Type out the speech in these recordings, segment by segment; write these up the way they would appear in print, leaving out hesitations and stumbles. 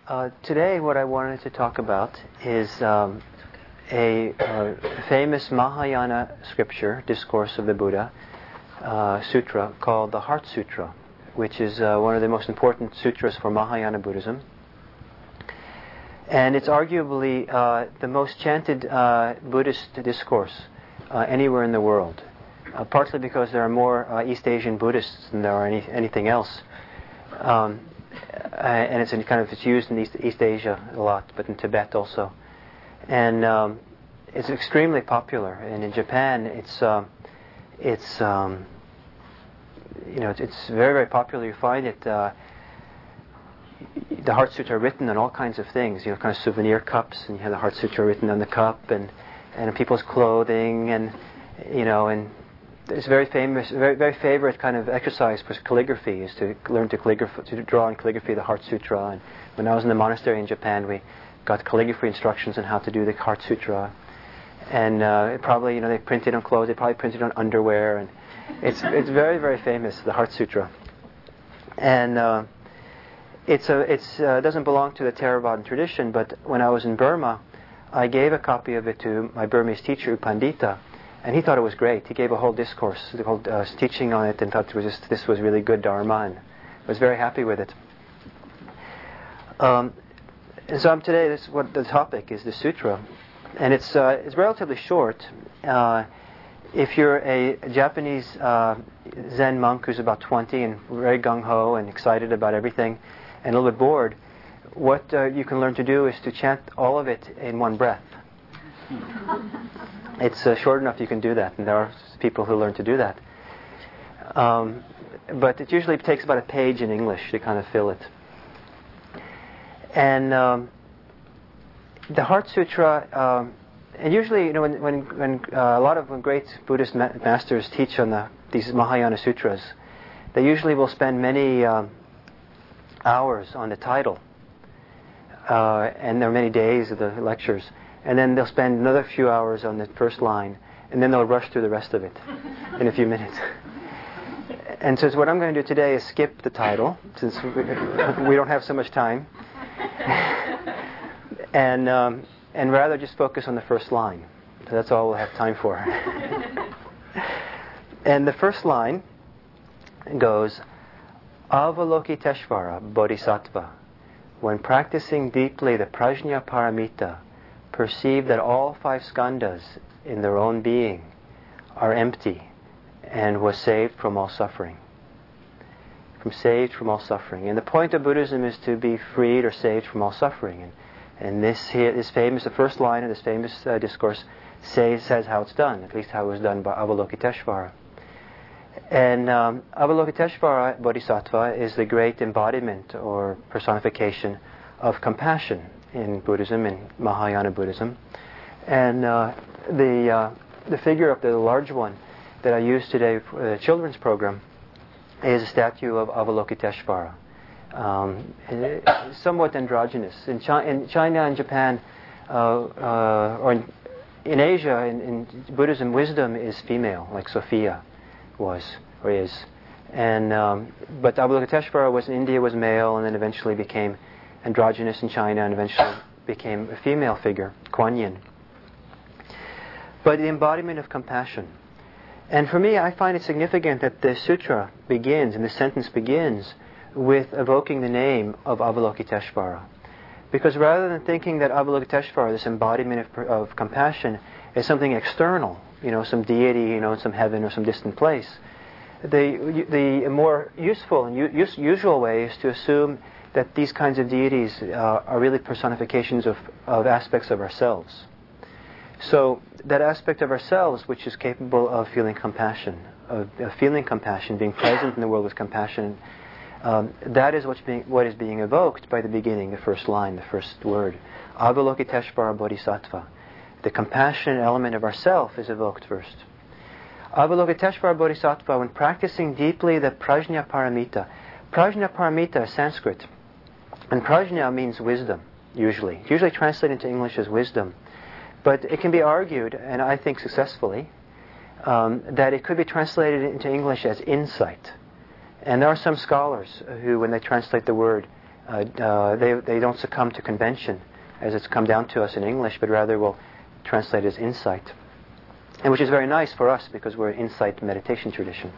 Today what I wanted to talk about is a famous Mahayana scripture, discourse of the Buddha, sutra called the Heart Sutra, which is one of the most important sutras for Mahayana Buddhism. And it's arguably the most chanted Buddhist discourse anywhere in the world, partly because there are more East Asian Buddhists than there are anything else. And it's used in East Asia a lot, but in Tibet also. And it's extremely popular. And in Japan, it's very, very popular. You find it. The Heart Sutra written on all kinds of things. You have kind of souvenir cups, and you have the Heart Sutra written on the cup, and on people's clothing, and it's very famous, very, very favorite kind of exercise for calligraphy is to learn to draw in calligraphy the Heart Sutra. And when I was in the monastery in Japan, we got calligraphy instructions on how to do the Heart Sutra. And they printed on clothes. They probably printed on underwear, and it's very, very famous, the Heart Sutra. And it doesn't belong to the Theravadan tradition, but when I was in Burma, I gave a copy of it to my Burmese teacher, U Pandita, and he thought it was great. He gave a whole discourse, the whole teaching on it, and thought this was really good Dharma, and was very happy with it. And so today, this is what the topic is, the sutra, and it's relatively short. If you're a Japanese Zen monk who's about 20 and very gung-ho and excited about everything, and a little bit bored, what you can learn to do is to chant all of it in one breath. It's short enough you can do that, and there are people who learn to do that. But it usually takes about a page in English to kind of fill it. And the Heart Sutra, and usually, when a lot of great Buddhist masters teach on these Mahayana sutras, they usually will spend many hours on the title, and there are many days of the lectures. And then they'll spend another few hours on the first line, and then they'll rush through the rest of it in a few minutes. And so what I'm going to do today is skip the title, since we don't have so much time, and rather just focus on the first line. So that's all we'll have time for. And the first line goes, Avalokiteshvara Bodhisattva, when practicing deeply the Prajna Paramita, perceive that all 5 skandhas in their own being are empty and was saved from all suffering. Saved from all suffering. And the point of Buddhism is to be freed or saved from all suffering. And this famous, the first line of this famous discourse says how it's done, at least how it was done by Avalokiteshvara. And Avalokiteshvara Bodhisattva is the great embodiment or personification of compassion in Buddhism, in Mahayana Buddhism. And the figure of the large one that I use today for the children's program is a statue of Avalokiteshvara. Somewhat androgynous. In China and Japan, or in Asia, in Buddhism, wisdom is female, like Sophia was or is. And but Avalokiteshvara was in India, was male, and then eventually became androgynous in China, and eventually became a female figure, Kuan Yin. But the embodiment of compassion. And for me, I find it significant that the sutra begins, and the sentence begins, with evoking the name of Avalokiteshvara. Because rather than thinking that Avalokiteshvara, this embodiment of compassion, is something external, some deity, in some heaven or some distant place, the more useful and usual way is to assume that these kinds of deities are really personifications of aspects of ourselves. So that aspect of ourselves which is capable of feeling compassion, being present in the world with compassion, that is what is being evoked by the beginning, the first line, the first word. Avalokiteshvara Bodhisattva. The compassionate element of ourself is evoked first. Avalokiteshvara Bodhisattva, when practicing deeply the Prajna Paramita. Prajna Paramita is Sanskrit. And prajna means wisdom, usually. It's usually translated into English as wisdom. But it can be argued, and I think successfully, that it could be translated into English as insight. And there are some scholars who, when they translate the word, They don't succumb to convention as it's come down to us in English, but rather will translate as insight. And which is very nice for us because we're an insight meditation tradition.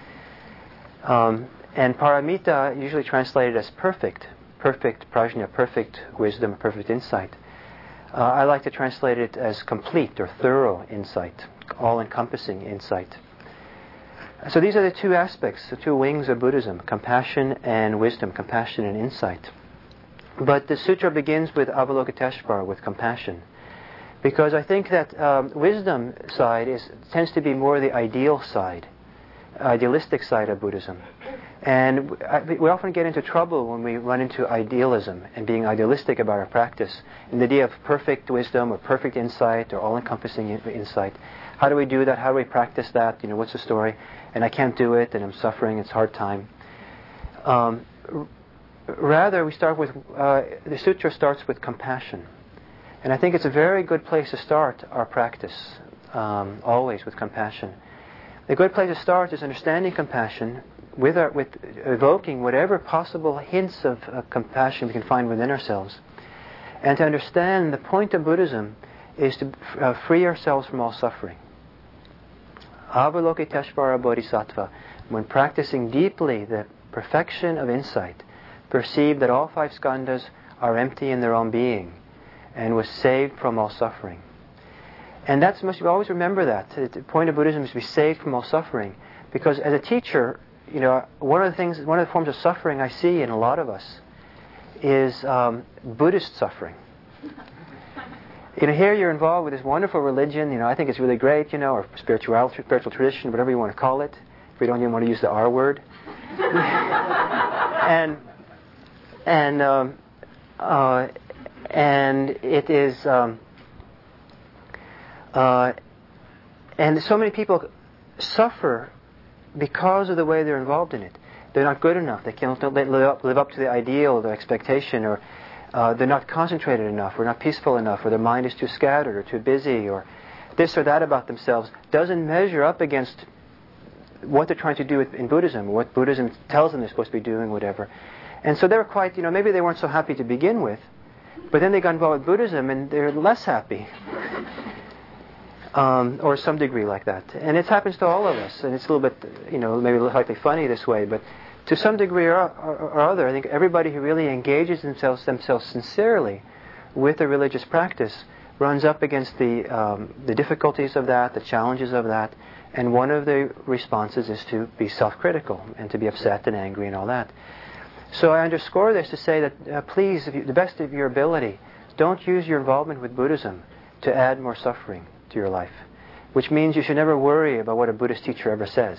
And paramita usually translated as perfect prajna, perfect wisdom, perfect insight. I like to translate it as complete or thorough insight, all-encompassing insight. So these are the two aspects, the two wings of Buddhism, compassion and wisdom, compassion and insight. But the sutra begins with Avalokiteshvara, with compassion. Because I think that wisdom side tends to be more the ideal side, idealistic side of Buddhism. And we often get into trouble when we run into idealism and being idealistic about our practice. And the idea of perfect wisdom or perfect insight or all-encompassing insight. How do we do that? How do we practice that? What's the story? And I can't do it, and I'm suffering. It's a hard time. Rather, we start with the sutra starts with compassion, and I think it's a very good place to start our practice. Always with compassion. A good place to start is understanding compassion, with evoking whatever possible hints of compassion we can find within ourselves, and to understand the point of Buddhism is to free ourselves from all suffering. Avalokiteshvara Bodhisattva, when practicing deeply the perfection of insight, perceived that all five skandhas are empty in their own being, and was saved from all suffering. And that's must always remember that. The point of Buddhism is to be saved from all suffering, because as a teacher, one of the forms of suffering I see in a lot of us is Buddhist suffering. Here you're involved with this wonderful religion, I think it's really great, or spiritual tradition, whatever you want to call it, if we don't even want to use the R word. and it is, and so many people suffer because of the way they're involved in it. They're not good enough. They can't live up to the ideal, the expectation, or they're not concentrated enough, or not peaceful enough, or their mind is too scattered, or too busy, or this or that about themselves doesn't measure up against what they're trying to do in Buddhism, or what Buddhism tells them they're supposed to be doing, whatever. And so they're quite, maybe they weren't so happy to begin with, but then they got involved with Buddhism and they're less happy. Or some degree like that. And it happens to all of us, and it's a little bit, maybe slightly funny this way, but to some degree or other, I think everybody who really engages themselves sincerely with a religious practice runs up against the difficulties of that, the challenges of that, and one of the responses is to be self-critical and to be upset and angry and all that. So I underscore this to say that please, to the best of your ability, don't use your involvement with Buddhism to add more suffering to your life, which means you should never worry about what a Buddhist teacher ever says.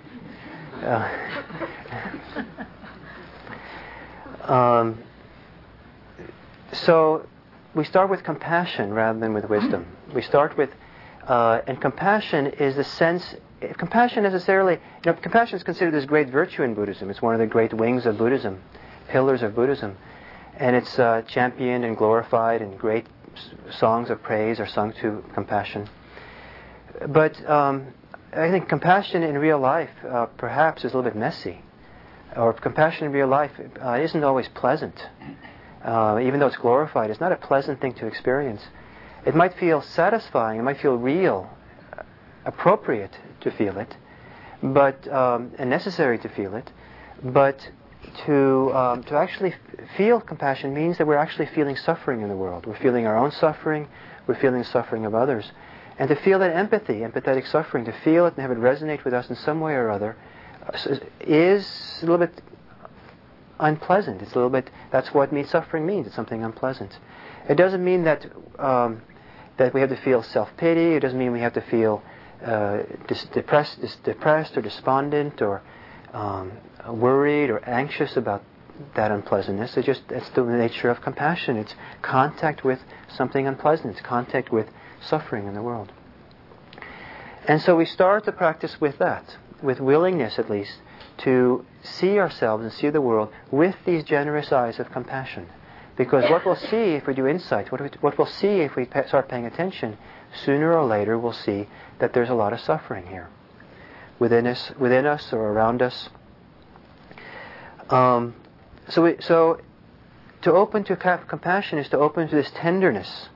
So we start with compassion rather than with wisdom. We start with, and compassion is the sense. Compassion necessarily, compassion is considered this great virtue in Buddhism. It's one of the great wings of Buddhism, pillars of Buddhism, and it's championed and glorified, and great songs of praise are sung to compassion. But I think compassion in real life perhaps is a little bit messy, or compassion in real life isn't always pleasant. Even though it's glorified, it's not a pleasant thing to experience. It might feel satisfying, it might feel real, appropriate to feel it, but and necessary to feel it, but to actually feel compassion means that we're actually feeling suffering in the world. We're feeling our own suffering, we're feeling the suffering of others. And to feel that empathy, empathetic suffering, to feel it and have it resonate with us in some way or other is a little bit unpleasant. It's a little bit, that's what suffering means. It's something unpleasant. It doesn't mean that that we have to feel self-pity. It doesn't mean we have to feel depressed or despondent or worried or anxious about that unpleasantness. It's the nature of compassion. It's contact with something unpleasant. It's contact with suffering in the world. And so we start the practice with that, with willingness at least, to see ourselves and see the world with these generous eyes of compassion. Because what we'll see if we do insight, what we'll see if we start paying attention, sooner or later we'll see that there's a lot of suffering here, within us or around us. So to open to compassion is to open to this tenderness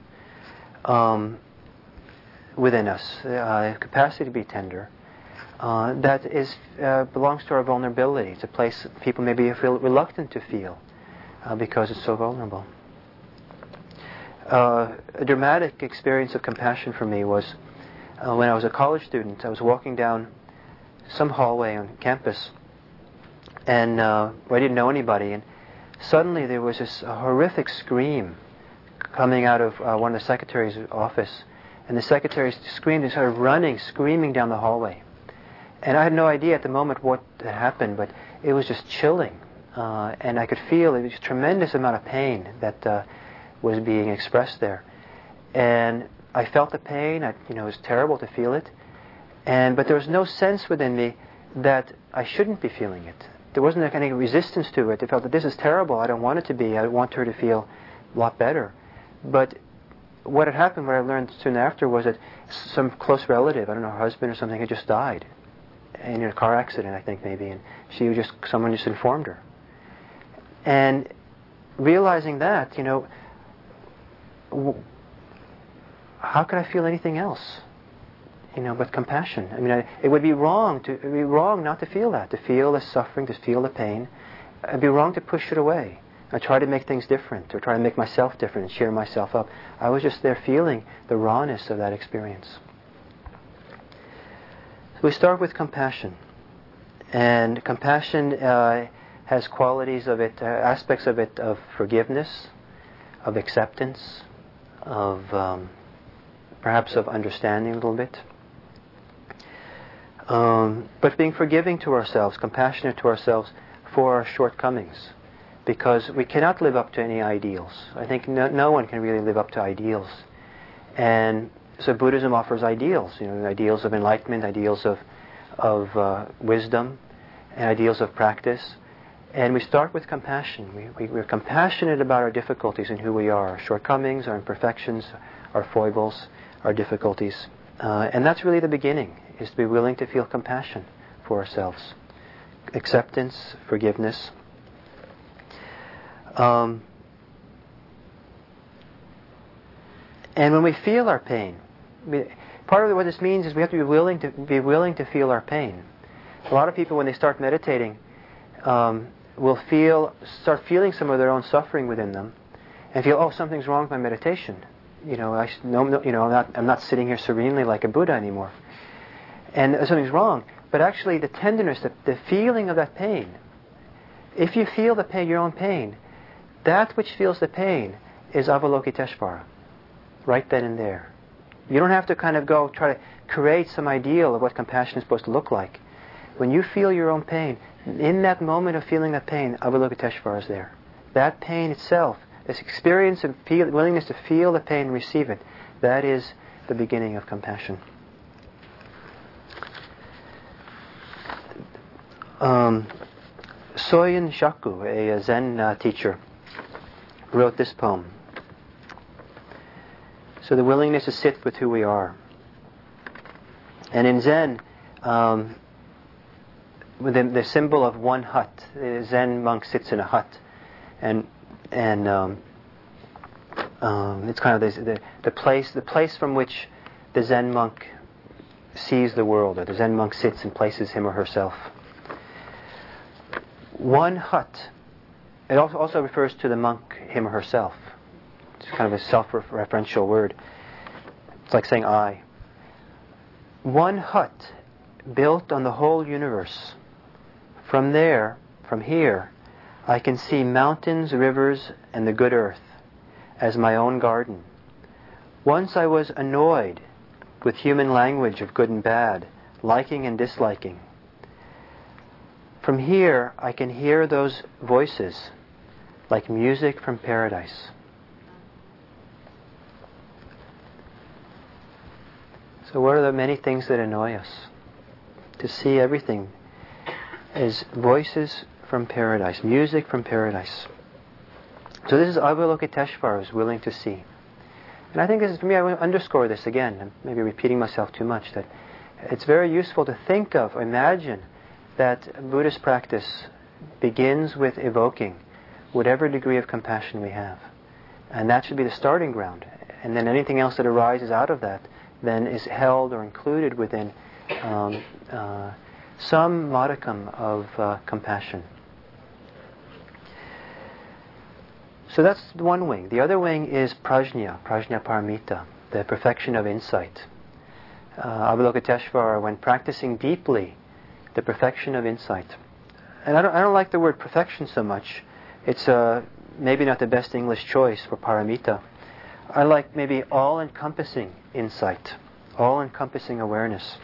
within us, capacity to be tender. That belongs to our vulnerability. It's a place people maybe feel reluctant to feel because it's so vulnerable. A dramatic experience of compassion for me was when I was a college student. I was walking down some hallway on campus, and where I didn't know anybody, and suddenly there was this horrific scream coming out of one of the secretary's office, and the secretary screamed and started running, screaming down the hallway. And I had no idea at the moment what had happened, but it was just chilling. And I could feel it was a tremendous amount of pain that was being expressed there. And I felt the pain. It was terrible to feel it. But there was no sense within me that I shouldn't be feeling it. There wasn't any resistance to it. I felt that this is terrible. I don't want it to be. I want her to feel a lot better. But what had happened, what I learned soon after, was that some close relative, I don't know, her husband or something, had just died in a car accident, I think maybe, and someone just informed her. And realizing that, how could I feel anything else, but compassion? I mean, it would be wrong not to feel that, to feel the suffering, to feel the pain. It'd be wrong to push it away. I try to make things different, or try to make myself different and cheer myself up. I was just there feeling the rawness of that experience. We start with compassion, and compassion has qualities of it, aspects of it, of forgiveness, of acceptance, of perhaps of understanding a little bit. But being forgiving to ourselves, compassionate to ourselves for our shortcomings, because we cannot live up to any ideals. I think no one can really live up to ideals, and so Buddhism offers ideals, ideals of enlightenment, ideals of wisdom, and ideals of practice. And we start with compassion. We're compassionate about our difficulties and who we are, our shortcomings, our imperfections, our foibles, our difficulties. And that's really the beginning, is to be willing to feel compassion for ourselves. Acceptance, forgiveness. And when we feel our pain, part of what this means is we have to be willing to feel our pain. A lot of people, when they start meditating, will start feeling some of their own suffering within them, and feel, something's wrong with my meditation. I'm not sitting here serenely like a Buddha anymore, and something's wrong. But actually, the tenderness, the feeling of that pain. If you feel the pain, your own pain, that which feels the pain is Avalokiteshvara, right then and there. You don't have to kind of go try to create some ideal of what compassion is supposed to look like. When you feel your own pain, in that moment of feeling that pain, Avalokiteshvara is there. That pain itself, this experience of willingness to feel the pain and receive it, that is the beginning of compassion. Soyen Shaku, a Zen teacher, wrote this poem. So the willingness to sit with who we are. And in Zen, with the symbol of one hut, the Zen monk sits in a hut, and it's kind of the place from which the Zen monk sees the world, or the Zen monk sits and places him or herself. One hut. It also refers to the monk, him or herself. It's kind of a self-referential word. It's like saying I. One hut built on the whole universe. From here, I can see mountains, rivers, and the good earth as my own garden. Once I was annoyed with human language of good and bad, liking and disliking. From here, I can hear those voices like music from paradise. So what are the many things that annoy us? To see everything as voices from paradise, music from paradise. So this is Avalokiteshvara, who's willing to see. And I think this is, for me, I want to underscore this again. I'm maybe repeating myself too much, that it's very useful to think of, or imagine, that Buddhist practice begins with evoking whatever degree of compassion we have. And that should be the starting ground. And then anything else that arises out of that then is held or included within some modicum of compassion. So that's one wing. The other wing is prajna paramita, the perfection of insight. Avalokiteshvara, when practicing deeply the perfection of insight. And I don't like the word perfection so much. It's maybe not the best English choice for paramita. I like maybe all-encompassing insight, all-encompassing awareness.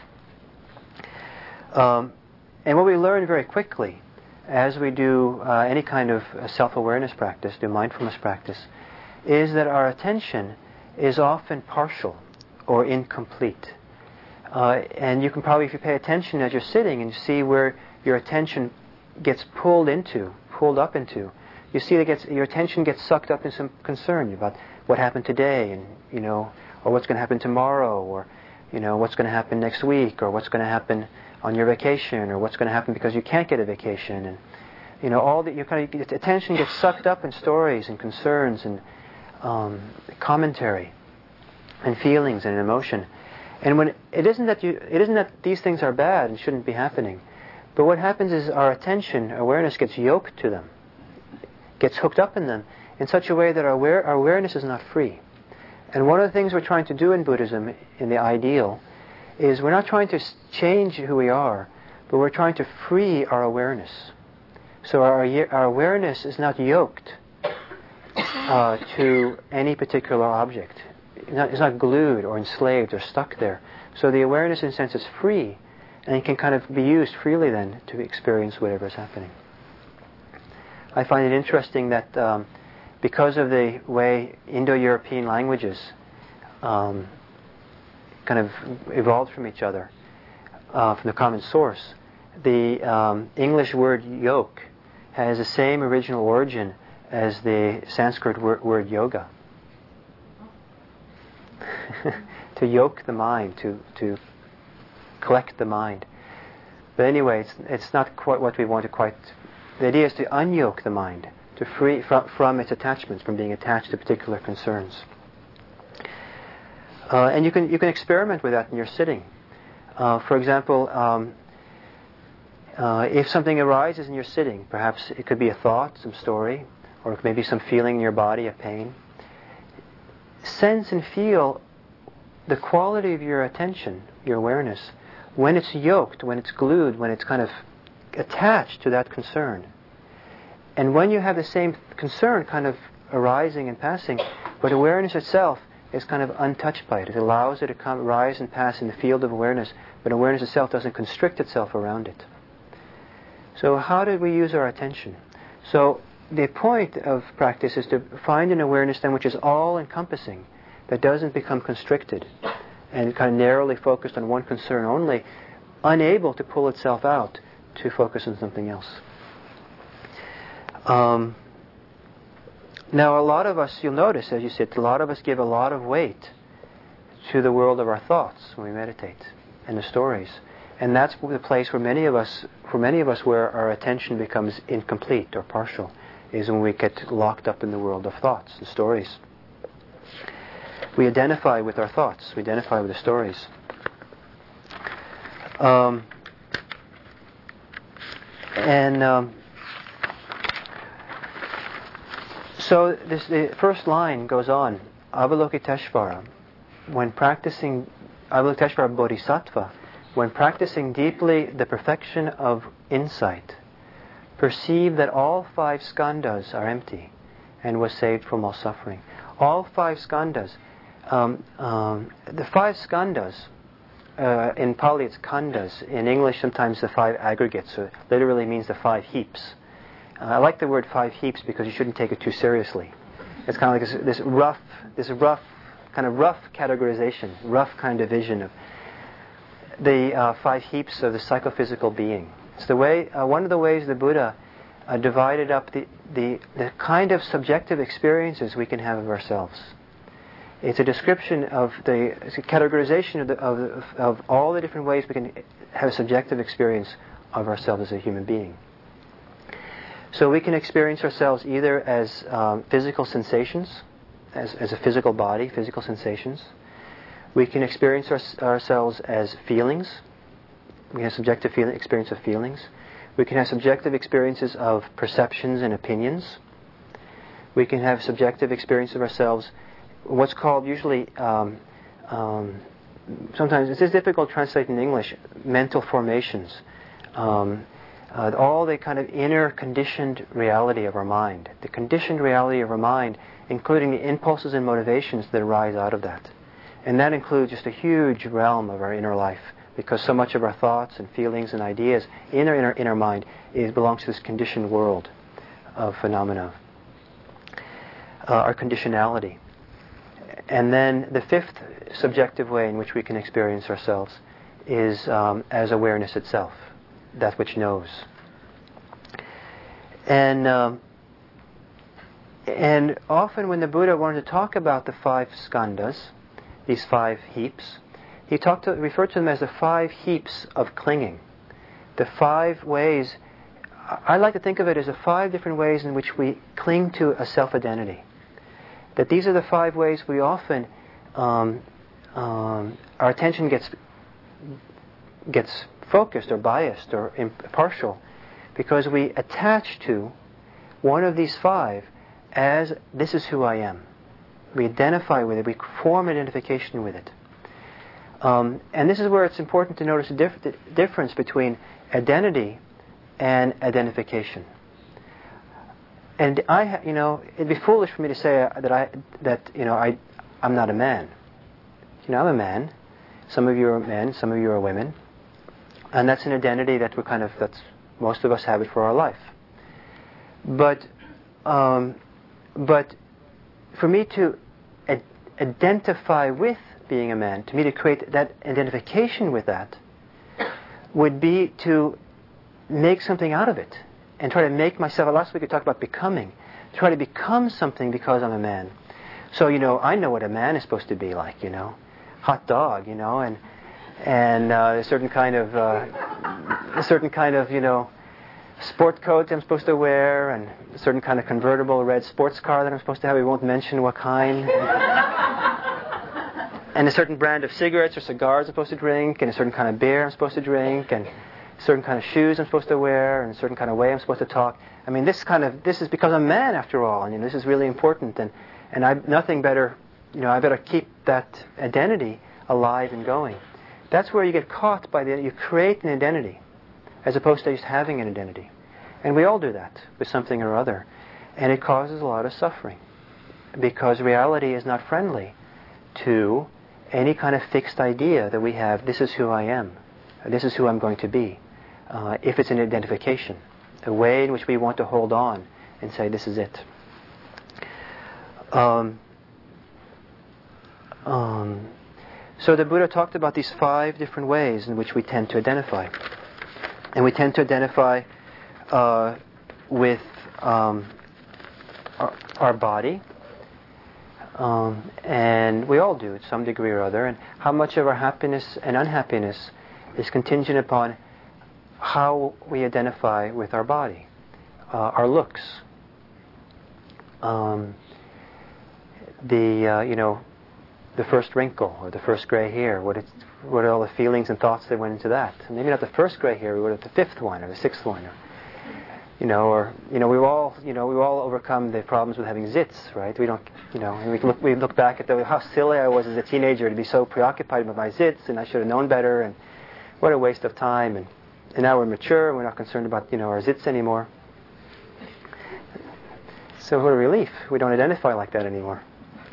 And what we learn very quickly as we do any kind of self-awareness practice, do mindfulness practice, is that our attention is often partial or incomplete. And you can probably, if you pay attention as you're sitting and you see where your attention gets pulled up into, you see that your attention gets sucked up in some concern about what happened today, and or what's going to happen tomorrow, or what's going to happen next week, or what's going to happen on your vacation, or what's going to happen because you can't get a vacation, and all that your attention gets sucked up in stories and concerns and commentary and feelings and emotion. And when it isn't that these things are bad and shouldn't be happening, but what happens is our attention, awareness gets yoked to them, gets hooked up in them in such a way that our awareness is not free. And one of the things we're trying to do in Buddhism, in the ideal, is we're not trying to change who we are, but we're trying to free our awareness. So our awareness is not yoked to any particular object. It's not glued or enslaved or stuck there. So the awareness, in a sense, is free, and it can kind of be used freely then to experience whatever is happening. I find it interesting that because of the way Indo-European languages kind of evolved from each other, from the common source, the English word yoke has the same original origin as the Sanskrit word yoga. To yoke the mind, to collect the mind. But anyway, it's not quite what we want to quite... The idea is to unyoke the mind, to free from its attachments, from being attached to particular concerns. And you can experiment with that in your sitting. For example, if something arises in your sitting, perhaps it could be a thought, some story, or maybe some feeling in your body, a pain. Sense and feel the quality of your attention, your awareness, when it's yoked, when it's glued, when it's kind of attached to that concern. And when you have the same concern kind of arising and passing, but awareness itself is kind of untouched by it. It allows it to come, rise and pass in the field of awareness, but awareness itself doesn't constrict itself around it. So how do we use our attention? So the point of practice is to find an awareness then which is all-encompassing, that doesn't become constricted and kind of narrowly focused on one concern only, unable to pull itself out to focus on something else. Now a lot of us, you'll notice as you sit, a lot of us give a lot of weight to the world of our thoughts when we meditate, and the stories. And that's the place for many of us where our attention becomes incomplete or partial, is when we get locked up in the world of thoughts and stories. We identify with our thoughts. We identify with the stories. So the first line goes on. Avalokiteshvara, Avalokiteshvara Bodhisattva, when practicing deeply the perfection of insight, perceived that all 5 skandhas are empty and was saved from all suffering. All 5 skandhas. The 5 skandhas, in Pali it's khandas. In English sometimes the 5 aggregates, so it literally means the 5 heaps. I like the word 5 heaps because you shouldn't take it too seriously. It's kind of like this rough categorization, rough kind of vision of the 5 heaps of the psychophysical being. It's the way, one of the ways the Buddha divided up the kind of subjective experiences we can have of ourselves. It's a description of it's a categorization of all the different ways we can have a subjective experience of ourselves as a human being. So we can experience ourselves either as physical sensations, as a physical body, physical sensations. We can experience ourselves as feelings. We have subjective experience of feelings. We can have subjective experiences of perceptions and opinions. We can have subjective experience of ourselves, what's called usually, sometimes it's difficult to translate in English, mental formations. All the kind of inner conditioned reality of our mind. The conditioned reality of our mind, including the impulses and motivations that arise out of that. And that includes just a huge realm of our inner life, because so much of our thoughts and feelings and ideas in our inner mind belongs to this conditioned world of phenomena. Our conditionality. And then the fifth subjective way in which we can experience ourselves is as awareness itself, that which knows. And often when the Buddha wanted to talk about the 5 skandhas, these 5 heaps, he referred to them as the 5 heaps of clinging. The 5 ways, I like to think of it as the 5 different ways in which we cling to a self-identity. That these are the 5 ways we often, our attention gets focused or biased or partial, because we attach to one of these 5 as this is who I am. We identify with it, we form an identification with it. And this is where it's important to notice the difference between identity and identification. And it'd be foolish for me to say I'm not a man. I'm a man. Some of you are men, some of you are women, and that's an identity that that's most of us have it for our life. But for me to identify with being a man, to me to create that identification with that, would be to make something out of it. And try to make myself, last week we talked about becoming, try to become something because I'm a man. So, I know what a man is supposed to be like, hot dog, and a certain kind of, sport coat I'm supposed to wear, and a certain kind of convertible red sports car that I'm supposed to have. We won't mention what kind. And a certain brand of cigarettes or cigars I'm supposed to drink, and a certain kind of beer I'm supposed to drink, and certain kind of shoes I'm supposed to wear, and a certain kind of way I'm supposed to talk. I mean, this is because I'm a man after all, and this is really important, and I've nothing better, I better keep that identity alive and going. That's where you get caught by you create an identity, as opposed to just having an identity. And we all do that with something or other, and it causes a lot of suffering, because reality is not friendly to any kind of fixed idea that we have, this is who I am, this is who I'm going to be. If it's an identification, a way in which we want to hold on and say, this is it. So the Buddha talked about these 5 different ways in which we tend to identify. And we tend to identify with our body, and we all do to some degree or other, and how much of our happiness and unhappiness is contingent upon how we identify with our body, our looks, the first wrinkle or the first gray hair. What are all the feelings and thoughts that went into that? And maybe not the first gray hair, but the 5th one or the 6th one, we've all overcome the problems with having zits, right? We don't, and we look back at how silly I was as a teenager to be so preoccupied with my zits, and I should have known better, and what a waste of time. And now we're mature, and we're not concerned about, our zits anymore. So what a relief. We don't identify like that anymore.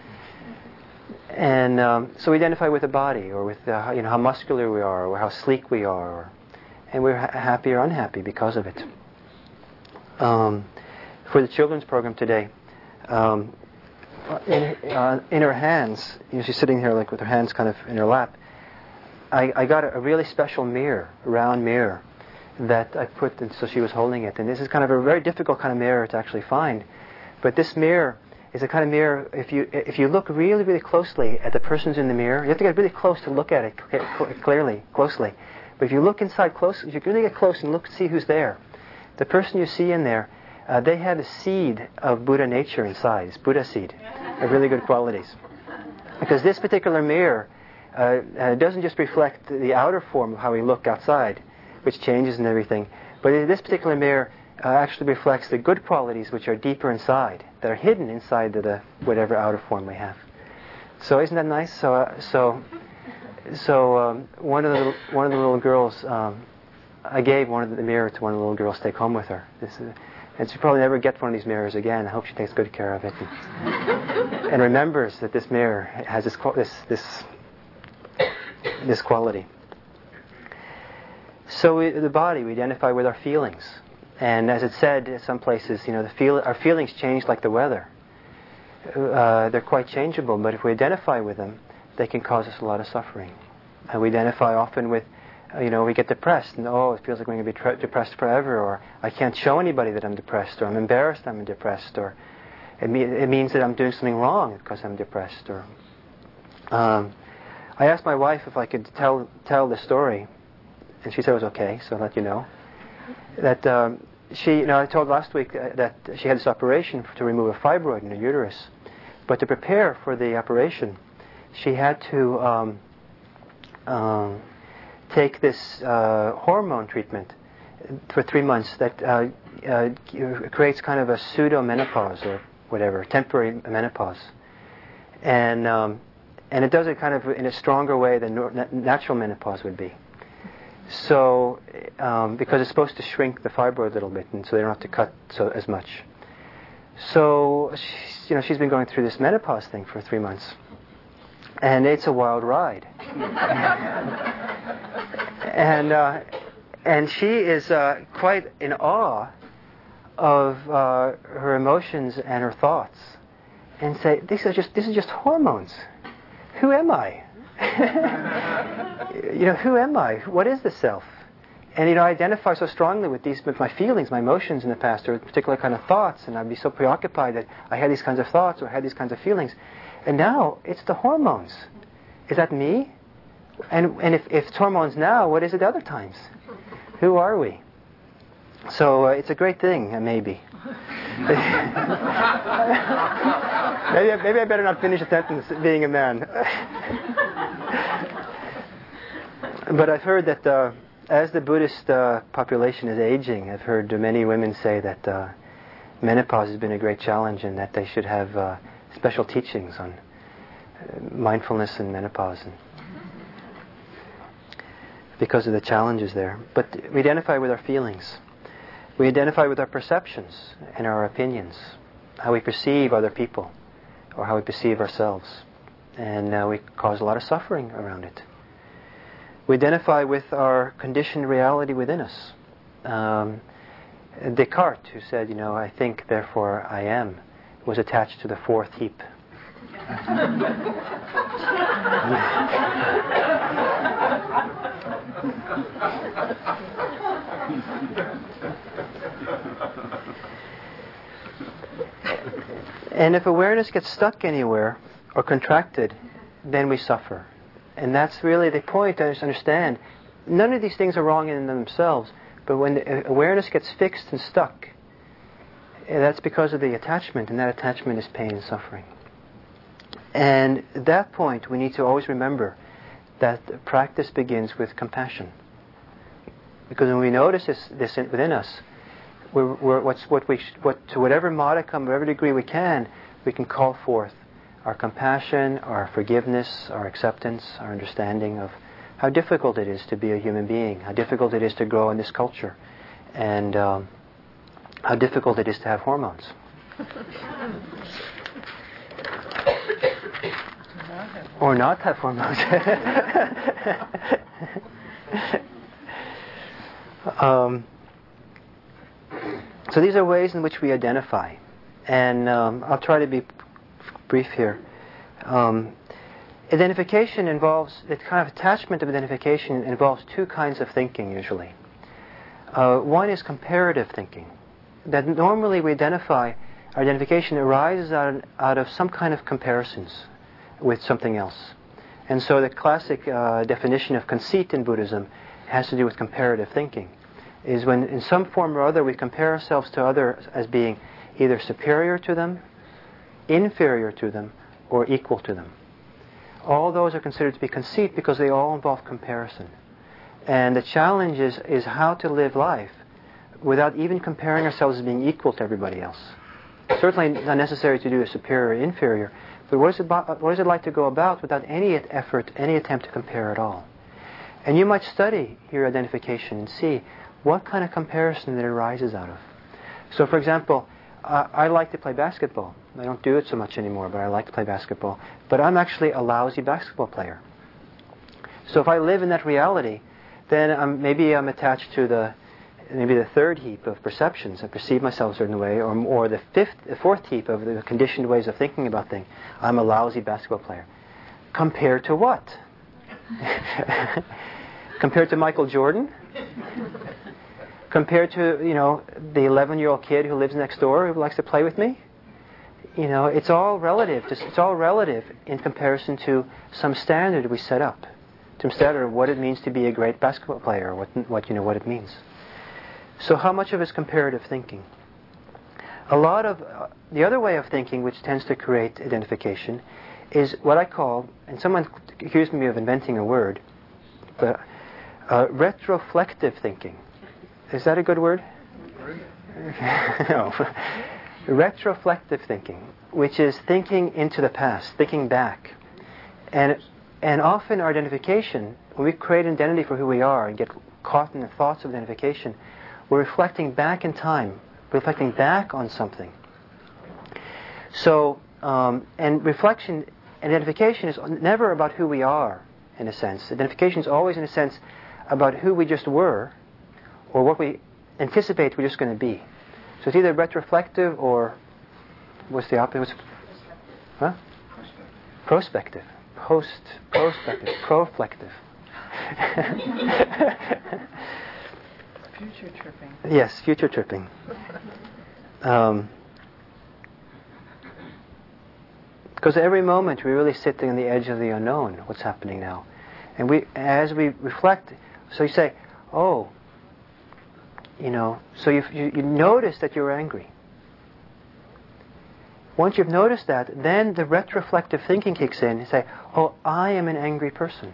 And so we identify with the body, or with how muscular we are, or how sleek we are, and we're happy or unhappy because of it. For the children's program today, in her hands, she's sitting here like with her hands kind of in her lap. I got a really special mirror, a round mirror, that I put, and so she was holding it. And this is kind of a very difficult kind of mirror to actually find. But this mirror is a kind of mirror, if you look really, really closely at the person's in the mirror, you have to get really close to look at it closely. But if you look inside close, if you really get close and see who's there, the person you see in there they had a seed of Buddha nature inside. It's Buddha seed, of really good qualities. Because this particular mirror doesn't just reflect the outer form of how we look outside, which changes and everything, but this particular mirror actually reflects the good qualities which are deeper inside, that are hidden inside the whatever outer form we have. So isn't that nice? So one of the little girls, I gave one of the mirror to one of the little girls to take home with her. And she'll probably never get one of these mirrors again. I hope she takes good care of it and remembers that this mirror has this quality. So the body, we identify with our feelings. And as it said in some places, our feelings change like the weather. They're quite changeable, but if we identify with them, they can cause us a lot of suffering. And we identify often with, we get depressed, and it feels like we're going to be depressed forever, or I can't show anybody that I'm depressed, or I'm embarrassed I'm depressed, or it means that I'm doing something wrong because I'm depressed. Or I asked my wife if I could tell the story, and she said it was okay, so I'll let you know. That I told last week that she had this operation to remove a fibroid in her uterus, but to prepare for the operation, she had to take this hormone treatment for 3 months that creates kind of a pseudo-menopause or whatever, temporary menopause. And it does it kind of in a stronger way than natural menopause would be. So, because it's supposed to shrink the fibroid a little bit, and so they don't have to cut as much. So, she's been going through this menopause thing for 3 months. And it's a wild ride. And she is quite in awe of her emotions and her thoughts, and say, this is just hormones. Who am I? Who am I? What is the self? And I identify so strongly with my feelings, my emotions in the past, or particular kind of thoughts, and I'd be so preoccupied that I had these kinds of thoughts or had these kinds of feelings. And now it's the hormones. Is that me? And if it's hormones now, what is it other times? Who are we? So it's a great thing, maybe. Maybe I better not finish a sentence being a man. But I've heard that as the Buddhist population is aging, I've heard many women say that menopause has been a great challenge and that they should have special teachings on mindfulness and menopause, because of the challenges there. But we identify with our feelings. We identify with our perceptions and our opinions, how we perceive other people or how we perceive ourselves. And we cause a lot of suffering around it. We identify with our conditioned reality within us. Descartes, who said, I think, therefore I am, was attached to the fourth heap. And if awareness gets stuck anywhere or contracted, then we suffer. And that's really the point to understand. None of these things are wrong in themselves, but when the awareness gets fixed and stuck, that's because of the attachment, and that attachment is pain and suffering. And at that point, we need to always remember that practice begins with compassion. Because when we notice this within us, to whatever modicum, whatever degree we can call forth our compassion, our forgiveness, our acceptance, our understanding of how difficult it is to be a human being, how difficult it is to grow in this culture, and how difficult it is to have hormones. Or not have hormones. So these are ways in which we identify. And I'll try to be brief here. Identification involves, the kind of attachment of identification involves two kinds of thinking usually. One is comparative thinking. That normally we identify, our identification arises out of some kind of comparisons with something else. And so the classic definition of conceit in Buddhism has to do with comparative thinking. is when in some form or other we compare ourselves to others as being either superior to them, inferior to them, or equal to them. All those are considered to be conceit because they all involve comparison. And the challenge is how to live life without even comparing ourselves as being equal to everybody else. Certainly not necessary to do a superior or inferior, but what is it like to go about without any effort, any attempt to compare at all? And you might study your identification and see what kind of comparison it arises out of. So for example, I like to play basketball. I don't do it so much anymore, but I like to play basketball. But I'm actually a lousy basketball player. So if I live in that reality, then maybe I'm attached to the third heap of perceptions. I perceive myself a certain way, or the fourth heap of the conditioned ways of thinking about things. I'm a lousy basketball player. Compared to what? Compared to Michael Jordan? Compared to, the 11-year-old kid who lives next door who likes to play with me? It's all relative. It's all relative in comparison to some standard we set up. Some standard of what it means to be a great basketball player, what it means. So how much of it is comparative thinking? A lot of the other way of thinking, which tends to create identification, is what I call, and someone accused me of inventing a word, but retroflective thinking. Is that a good word? No. Retroflective thinking, which is thinking into the past, thinking back. And often our identification, when we create an identity for who we are and get caught in the thoughts of identification, we're reflecting back in time, reflecting back on something. So, and reflection, identification is never about who we are, in a sense. Identification is always, in a sense, about who we just were, or what we anticipate we're just going to be. So it's either retroflective or, what's the opposite? Huh? Prospective. Prospective. Proflective. Future tripping. Yes, future tripping. Because every moment we really sit on the edge of the unknown, what's happening now. And as we reflect, so you say, so you notice that you're angry. Once you've noticed that, then the retroflective thinking kicks in. You say, I am an angry person.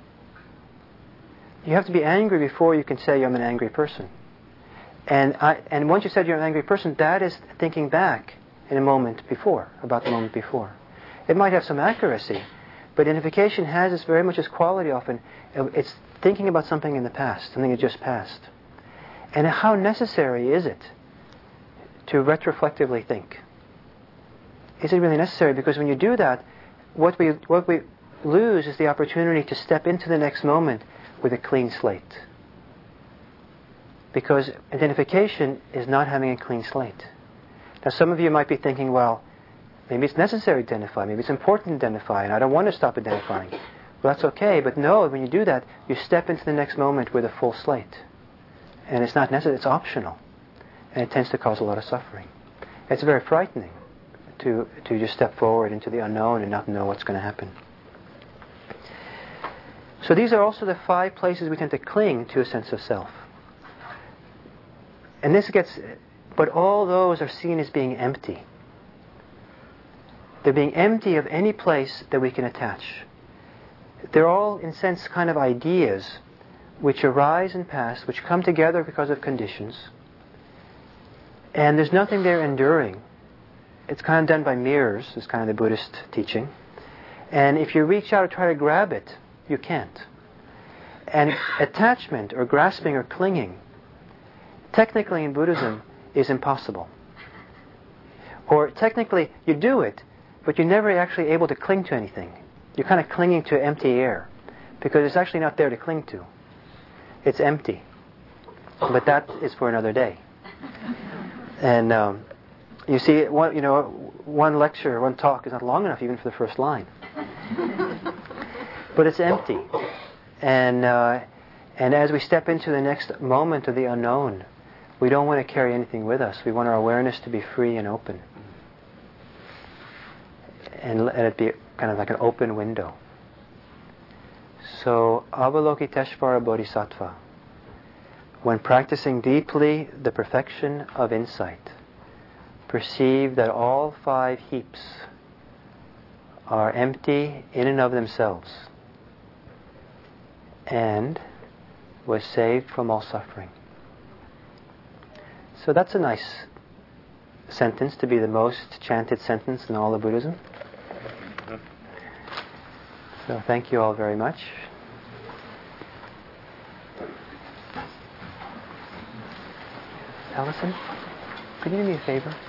You have to be angry before you can say I'm an angry person. And once you said you're an angry person, that is thinking back in a moment before, about the moment before. It might have some accuracy, but identification has very much this quality often. It's thinking about something in the past, something that just passed. And how necessary is it to retroflectively think? Is it really necessary? Because when you do that, what we lose is the opportunity to step into the next moment with a clean slate. Because identification is not having a clean slate. Now some of you might be thinking, well, maybe it's necessary to identify, maybe it's important to identify, and I don't want to stop identifying. Well, that's okay, but no, when you do that, you step into the next moment with a full slate. And it's not necessary, it's optional. And it tends to cause a lot of suffering. It's very frightening to just step forward into the unknown and not know what's going to happen. So these are also the 5 places we tend to cling to a sense of self. And but all those are seen as being empty. They're being empty of any place that we can attach. They're all, in a sense, kind of ideas which arise and pass, which come together because of conditions. And there's nothing there enduring. It's kind of done by mirrors, is kind of the Buddhist teaching. And if you reach out or try to grab it, you can't. And attachment or grasping or clinging, technically in Buddhism, is impossible. Or technically, you do it, but you're never actually able to cling to anything. You're kind of clinging to empty air, because it's actually not there to cling to. It's empty. But that is for another day. And you see, one lecture, one talk is not long enough even for the first line. But it's empty. And as we step into the next moment of the unknown, we don't want to carry anything with us. We want our awareness to be free and open. And let it be kind of like an open window. So, Avalokiteshvara Bodhisattva. When practicing deeply the perfection of insight, perceive that all 5 heaps are empty in and of themselves and was saved from all suffering. So that's a nice sentence to be the most chanted sentence in all of Buddhism. So thank you all very much. Allison, could you do me a favor?